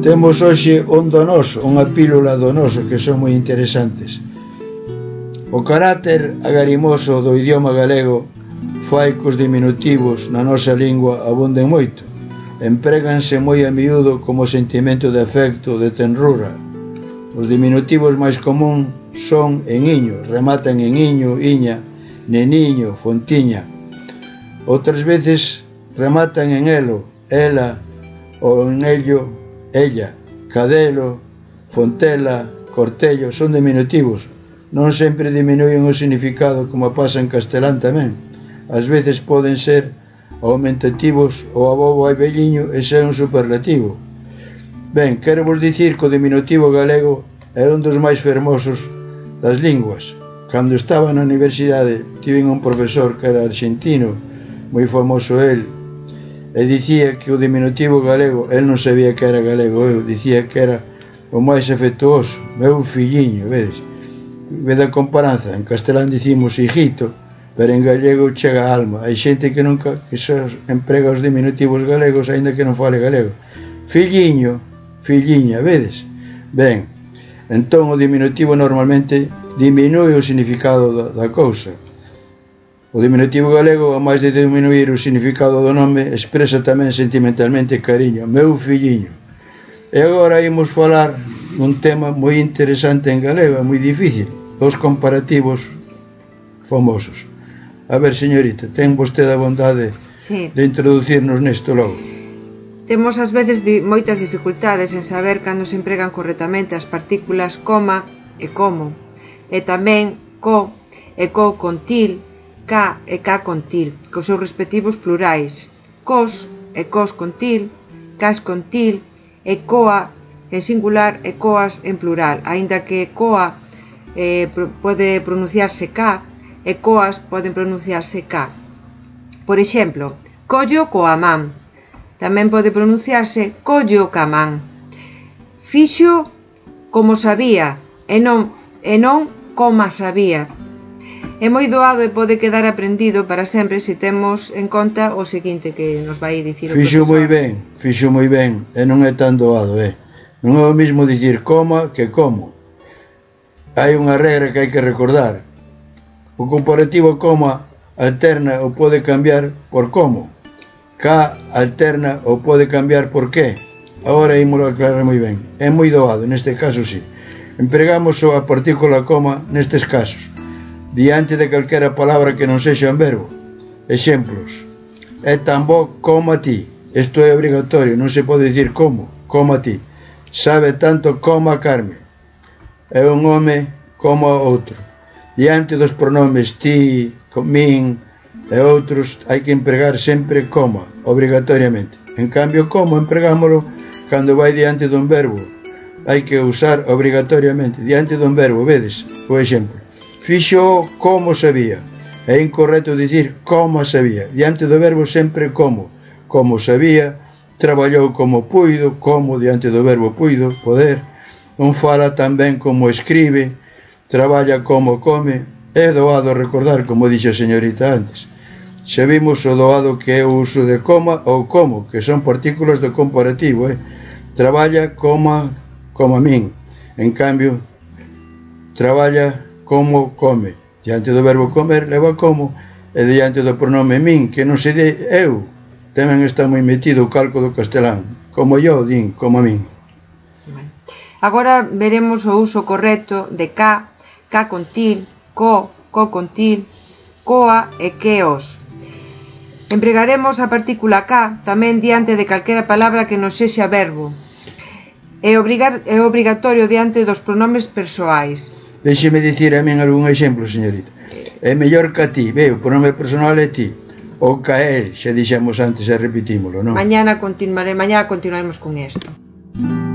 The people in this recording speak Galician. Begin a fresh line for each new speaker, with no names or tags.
Temos hoxe un donoso, unha pílula donoso que son moi interesantes. O carácter agarimoso do idioma galego fai que os diminutivos na nosa lingua abunden moito. Empréganse moi a miúdo como sentimento de afecto, de tenrura. Os diminutivos máis común son en iño, rematan en iño, iña, neniño, fontiña. Outras veces rematan en elo, ela, ou en ello, ella, cadelo, fontela, cortello, son diminutivos. Non sempre diminuyen o significado como pasa en castelán tamén. Ás veces poden ser aumentativos ou abobo ai velliño e ser un superlativo. Ben, quero vos dicir que o diminutivo galego é un dos máis fermosos das linguas. Cando estaba na universidade tive un profesor que era argentino, moi famoso el, e dicía que o diminutivo galego, el non sabía que era galego, eu dicía que era o máis afectuoso, meu filliño, vedes? Vede a comparanza, en castelán dicimos hijito, pero en gallego chega a alma. Hai xente que nunca que só emprega os diminutivos galegos, aínda que non fale galego. Filliño, filliña, vedes? Ben, entón o diminutivo normalmente diminúe o significado da cousa. O diminutivo galego, a máis de diminuir o significado do nome, expresa tamén sentimentalmente cariño, meu filliño. E agora imos falar dun tema moi interesante en galego, moi difícil, dos comparativos famosos. A ver, señorita, ten vostede a bondade de introducirnos nesto logo.
Temos ás veces moitas dificultades en saber cando se empregan correctamente as partículas coma e como, e tamén co e co con til, ca e ca con til, cos seus respectivos plurais, cos e cos con til, cas con til, e coa en singular e coas en plural, aínda que coa pode pronunciarse ca e coas poden pronunciarse ca. Por exemplo, collo coa man, tamén pode pronunciarse collo ca man. Fixo como sabía e non coma sabía. É moi doado e pode quedar aprendido para sempre se temos en conta o seguinte que nos vai dicir o profesor.
Fixo moi ben, e non é tan doado, Non é o mismo dicir coma que como. Hai unha regra que hai que recordar. O comparativo coma alterna ou pode cambiar por como. Ca alterna ou pode cambiar por que. Agora ímolo aclarar moi ben. É moi doado, neste caso sí. Empregamos a partícula coma nestes casos, diante de calquera palabra que non sexa un verbo. Exemplos: é tan bo como a ti. Isto é obrigatorio, non se pode dicir como a ti. Sabe tanto como a Carme. É un home como outro. Diante dos pronomes ti, min e outros hai que empregar sempre coma, obrigatoriamente. En cambio, como empregámolo cando vai diante dun verbo. Hai que usar obrigatoriamente diante dun verbo, vedes? O exemplo: fixo como sabía. É incorrecto dicir como sabía. Diante do verbo sempre como. Como sabía, traballou como puido, como diante do verbo puido, poder. Non fala tan ben como escribe, traballa como come. É doado recordar, como dixo a señorita antes. Xa vimos o doado que é o uso de coma ou como, que son partículas do comparativo, Traballa como min. En cambio, traballa como come. Diante do verbo comer leva como, e diante do pronome min, que non se di eu, tamén está moi metido o calco do castelán. Como yo, din, como a min.
Agora veremos o uso correcto de ca con til, co con til, coa e queos. Empregaremos a partícula ca tamén diante de calquera palabra que non sexa verbo. É obrigatorio diante dos pronomes persoais.
Déxeme dicir a min algún exemplo, señorita. É mellor que a ti, o pronome personal é ti. Ou ca el, xa dixemos antes e repetímolo, non?
Mañá continuaremos con isto.